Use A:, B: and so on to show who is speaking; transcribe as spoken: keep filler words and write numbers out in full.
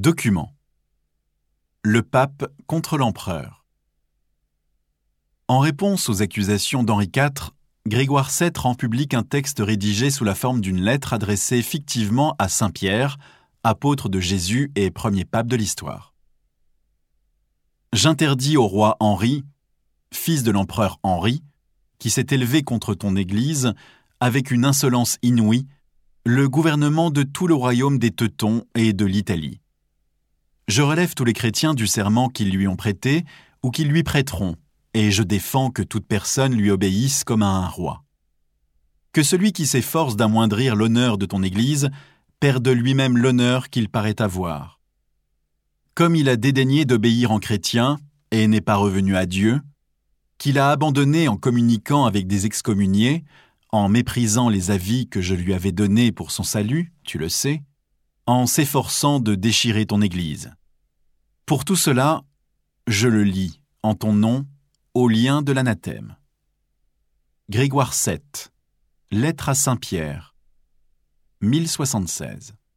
A: Document. Le pape contre l'empereur. En réponse aux accusations d'Henri quatre, Grégoire sept rend public un texte rédigé sous la forme d'une lettre adressée fictivement à Saint Pierre, apôtre de Jésus et premier pape de l'histoire. J'interdis au roi Henri, fils de l'empereur Henri, qui s'est élevé contre ton Église, avec une insolence inouïe, le gouvernement de tout le royaume des Teutons et de l'Italie. Je relève tous les chrétiens du serment qu'ils lui ont prêté ou qu'ils lui prêteront, et je défends que toute personne lui obéisse comme à un roi. Que celui qui s'efforce d'amoindrir l'honneur de ton Église perde lui-même l'honneur qu'il paraît avoir. Comme il a dédaigné d'obéir en chrétien et n'est pas revenu à Dieu, qu'il a abandonné en communiquant avec des excommuniés, en méprisant les avis que je lui avais donnés pour son salut, tu le sais, en s'efforçant de déchirer ton Église. Pour tout cela, je le lis, en ton nom, au lien de l'anathème. Grégoire sept. Lettre à Saint Pierre. mille soixante-seize.